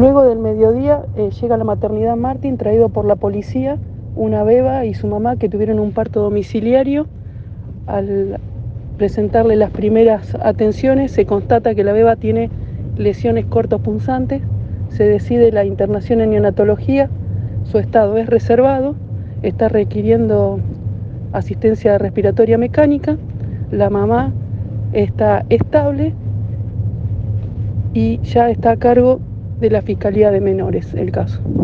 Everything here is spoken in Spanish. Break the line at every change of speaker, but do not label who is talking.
Luego del mediodía llega a la maternidad Martín, traído por la policía, una beba y su mamá que tuvieron un parto domiciliario. Al presentarle las primeras atenciones se constata que la beba tiene lesiones cortopunzantes, se decide la internación en neonatología, su estado es reservado, está requiriendo asistencia respiratoria mecánica, la mamá está estable y ya está a cargo de la Fiscalía de Menores el caso.